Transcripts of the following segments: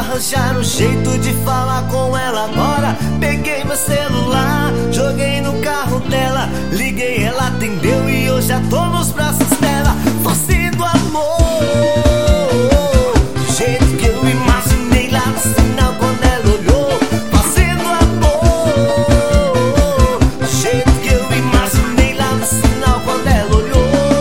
arranjar um jeito de falar com ela agora. Peguei meu celular, joguei no carro dela, liguei, ela atendeu e eu já tô nos braços dela. Fosse do amor, do jeito que eu imaginei lá no sinal quando ela olhou. Fosse do amor, do jeito que eu imaginei lá no sinal quando ela olhou.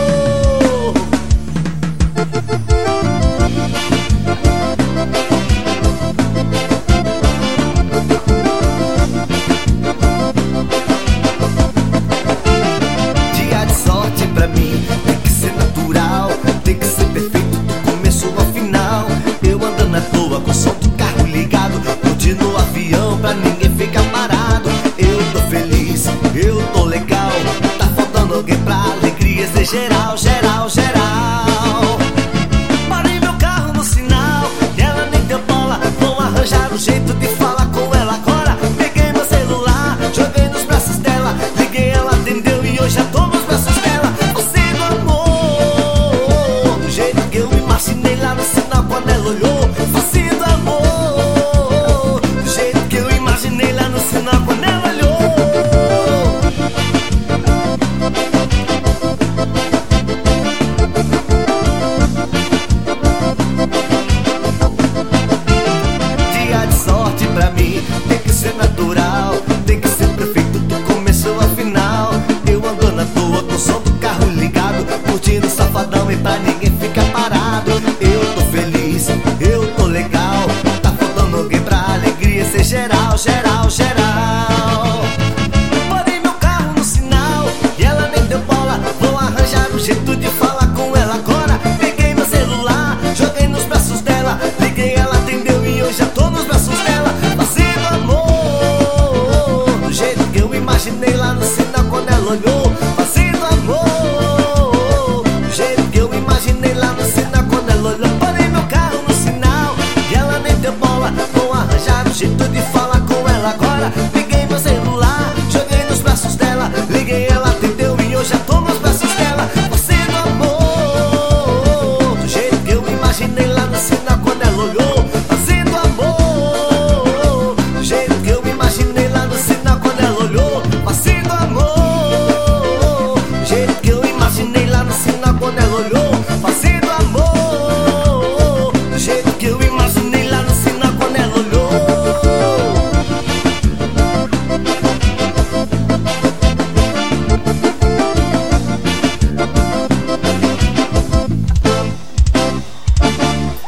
Dia de sorte pra mim tem que ser natural, tem que ser perfeito do começo ao final. Eu andando à toa com o som do carro ligado, curtindo o avião pra ninguém ficar parado. Eu tô feliz, eu tô legal, tá faltando alguém pra alegria ser geral, geral, geral. Parei meu carro no sinal e ela nem deu bola. Vou arranjar um jeito de falar com ela agora. Peguei meu celular, joguei nos braços dela, liguei, ela atendeu e eu já tô nos braços dela. Você do amor, do jeito que eu imaginei lá no sinal quando ela olhou. Você do amor, do jeito que eu imaginei lá no sinal quando ela olhou. Dia de sorte pra mim tem que ser natural, tem que ser perfeito do começo ao final. Eu ando na toa com o som do carro ligado, curtindo o safadão e pra ninguém ficar parado. Eu tô feliz, eu tô legal, tá faltando alguém pra alegria ser geral, geral.